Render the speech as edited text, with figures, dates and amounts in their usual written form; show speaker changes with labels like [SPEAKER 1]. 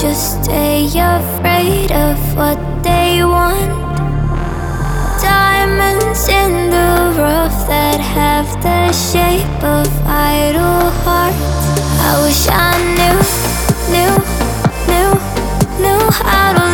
[SPEAKER 1] just stay afraid of what they want. Diamonds in the rough that have the shape of idle hearts. I wish I knew how to